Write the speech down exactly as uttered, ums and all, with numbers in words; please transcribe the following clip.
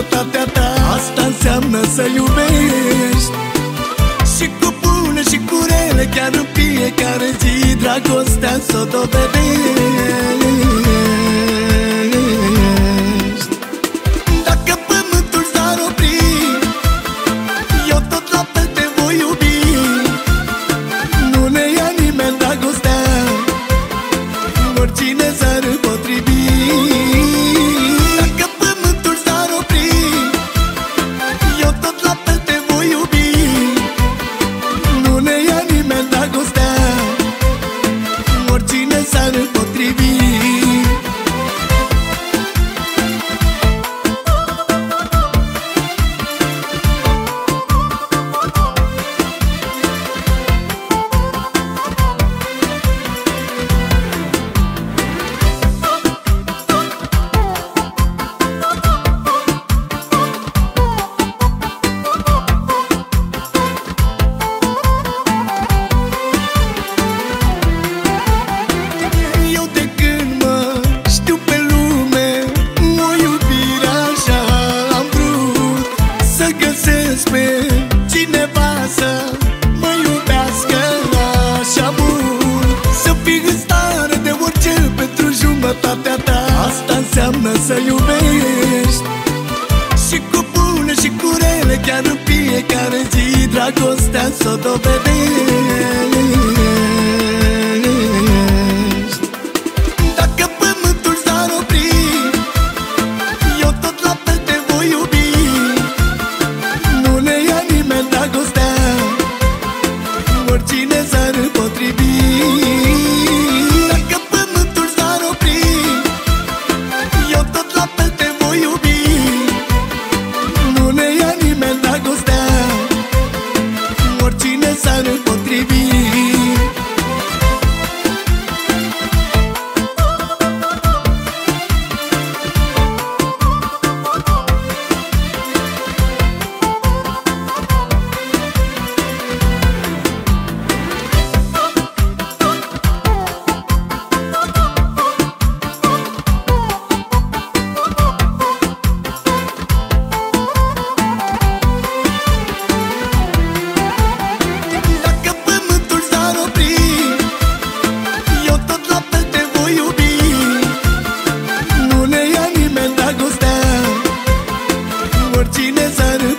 jumătatea ta. Asta înseamnă să iubești și cu bune și cu rele, chiar în fiecare zi dragostea s-o dovedești. Dacă pământul s-ar opri, eu tot la fel te voi iubi. Nu ne ia nimeni dragostea, oricine s-ar împotrivi. Dacă pământul s-ar opri, eu tot la fel te voi iubi. Nu ne ia nimeni dragostea, oricine s-ar împotrivi. Cineva să mă iubească așa mult, să fii în stare de orice pentru jumătatea ta. Asta înseamnă să iubești și cu bune și cu rele, chiar în fiecare zi dragostea s-o dovedești. Dacă pământul s-ar opri, eu tot la fel te voi iubi. Dragostea, oricine s-ar împotrivi. Dacă pământul s-ar opri, eu tot la fel te voi iubi. Nu ne ia nimeni dragostea, oricine s-ar împotrivi. Oricine s-ar